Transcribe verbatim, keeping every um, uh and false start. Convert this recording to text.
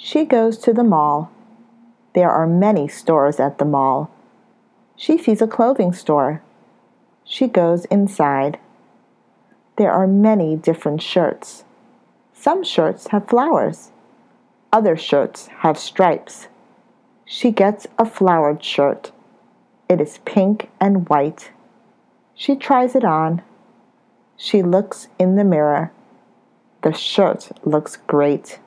She goes to the mall. There are many stores at the mall. She sees a clothing store. She goes inside. There are many different shirts. Some shirts have flowers. Other shirts have stripes. She gets a flowered shirt. It is pink and white. She tries it on. She looks in the mirror. The shirt looks great.